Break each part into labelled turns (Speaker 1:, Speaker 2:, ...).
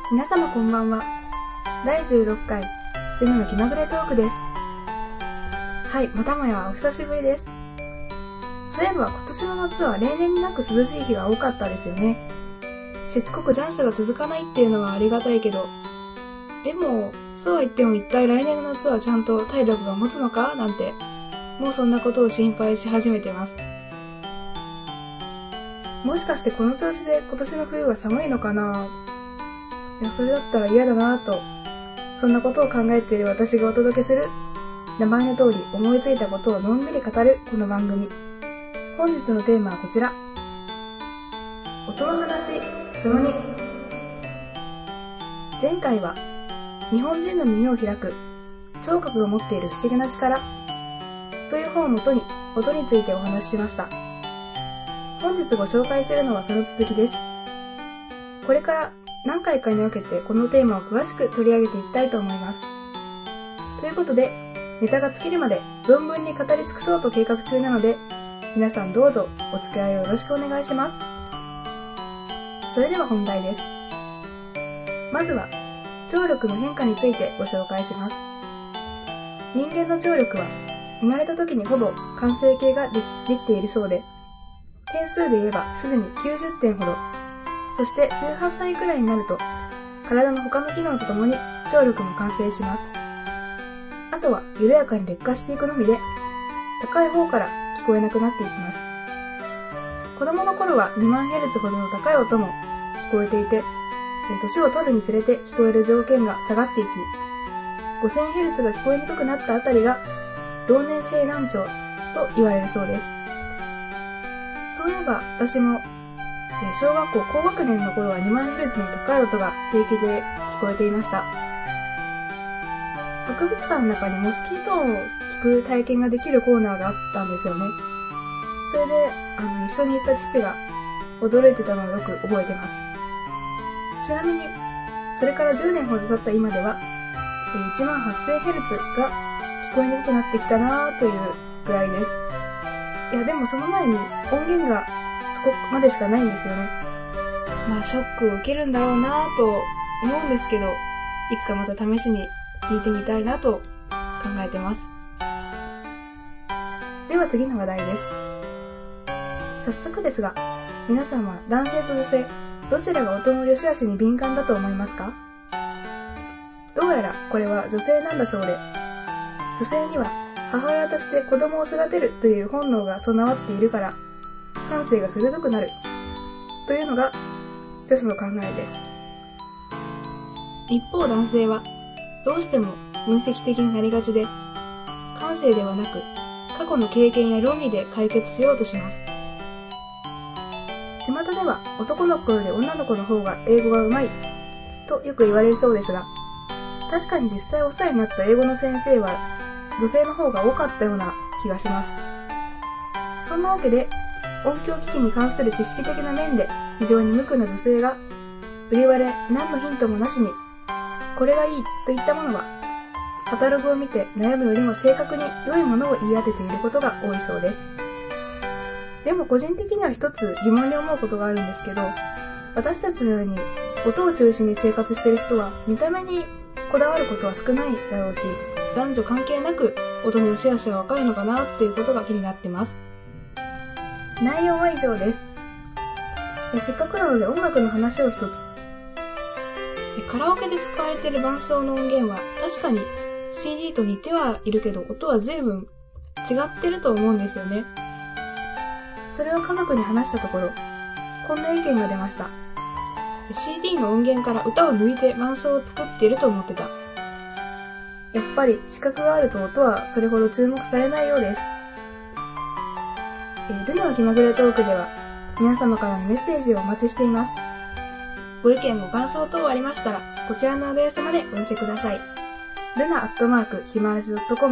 Speaker 1: 皆様こんばんは。第16回ルナの気まぐれトークです。はい、またもやお久しぶりです。そういえば今年の夏は例年になく涼しい日が多かったですよね。しつこく残暑が続かないっていうのはありがたいけど、でもそうは言っても一体来年の夏はちゃんと体力が持つのかなんて、もうそんなことを心配し始めてます。もしかしてこの調子で今年の冬は寒いのかな。いや、それだったら嫌だなぁと、そんなことを考えている私がお届けする、名前の通り思いついたことをのんびり語るこの番組。本日のテーマはこちら。音の話その2。前回は日本人の耳を開く聴覚が持っている不思議な力という本をもとに音についてお話ししました。本日ご紹介するのはその続きです。これから何回かに分けてこのテーマを詳しく取り上げていきたいと思います。ということで、ネタが尽きるまで存分に語り尽くそうと計画中なので、皆さんどうぞお付き合いをよろしくお願いします。それでは本題です。まずは、聴力の変化についてご紹介します。人間の聴力は、生まれた時にほぼ完成形ができているそうで、点数で言えばすでに90点ほど、そして18歳くらいになると、体の他の機能とともに聴力も完成します。あとは緩やかに劣化していくのみで、高い方から聞こえなくなっていきます。子供の頃は2万ヘルツほどの高い音も聞こえていて、年を取るにつれて聞こえる条件が下がっていき、5000ヘルツが聞こえにくくなったあたりが、老年性難聴と言われるそうです。そういえば私も、小学校高学年の頃は2万ヘルツの高い音が平気で聞こえていました。博物館の中にモスキート音を聞く体験ができるコーナーがあったんですよね。それで一緒に行った父が驚いてたのをよく覚えてます。ちなみにそれから10年ほど経った今では1万8000ヘルツが聞こえにくくなってきたなというぐらいです。いやでもその前に音源がそこまでしかないんですよね。まあショックを受けるんだろうなと思うんですけど、いつかまた試しに聞いてみたいなと考えてます。では次の話題です。早速ですが、皆さんは男性と女性、どちらが音の良し悪しに敏感だと思いますか？どうやらこれは女性なんだそうで、女性には母親として子供を育てるという本能が備わっているから、感性が鋭くなるというのが女子の考えです。一方男性はどうしても分析的になりがちで、感性ではなく過去の経験や論理で解決しようとします。巷では男の子より女の子の方が英語がうまいとよく言われるそうですが、確かに実際お世話になった英語の先生は女性の方が多かったような気がします。そんなわけで音響機器に関する知識的な面で非常に無垢な女性が、売り割れ何のヒントもなしにこれがいいといったものはカタログを見て悩むよりも正確に良いものを言い当てていることが多いそうです。でも個人的には一つ疑問に思うことがあるんですけど、私たちのように音を中心に生活している人は見た目にこだわることは少ないだろうし、男女関係なく音の良し悪しがわかるのかなっていうことが気になってます。内容は以上です。せっかくなので音楽の話を一つ。カラオケで使われている伴奏の音源は確かに CD と似てはいるけど、音は随分違ってると思うんですよね。それを家族に話したところ、こんな意見が出ました。CD の音源から歌を抜いて伴奏を作っていると思ってた。やっぱり視覚があると音はそれほど注目されないようです。ルナの気まぐれトークでは皆様からのメッセージをお待ちしています。ご意見ご感想等ありましたらこちらのアドレスまでお寄せください。luna@himaraji.com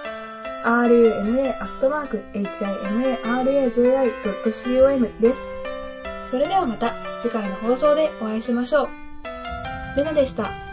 Speaker 1: runa@himaraji.com です。それではまた次回の放送でお会いしましょう。ルナでした。